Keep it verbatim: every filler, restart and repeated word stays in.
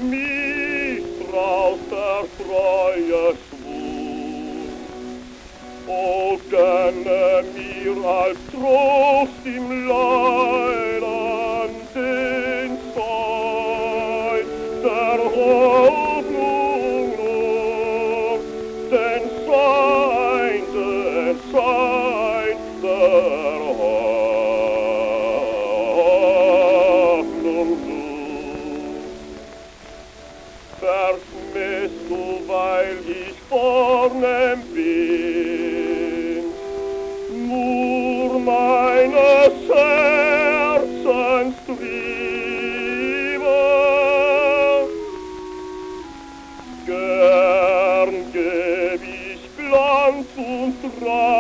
misstraust der treue Schwur. O gönne mir als Trost im Leiden den Schein der Hoffnung nur, den Schein, den Schein der Hoffnung nur. Verschmähst du, weil ich vornehm bin, nur meines Herzens Triebe. Gern geb ich Glanz und Traum